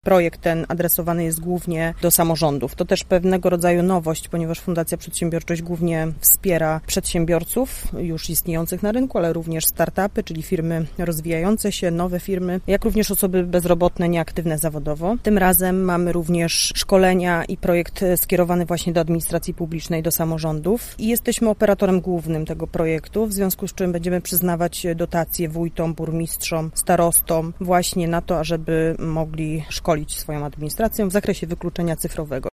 projekt ten adresowany jest głównie do samorządów. To też pewnego rodzaju nowość, ponieważ Fundacja Przedsiębiorczość głównie wspiera przedsiębiorców już istniejących na rynku, ale również startupy, czyli firmy rozwijające się, nowe firmy, jak również osoby bezrobotne, nieaktywne zawodowo. Tym razem mamy również szkolenia i projekt skierowany właśnie do administracji publicznej, do samorządów i jesteśmy operatorem głównym tego projektu, w związku z czym będziemy przyznawać dotacje wójtom, burmistrzom, starostom właśnie na to, ażeby mogli szkolić swoją administrację w zakresie wykluczenia cyfrowego.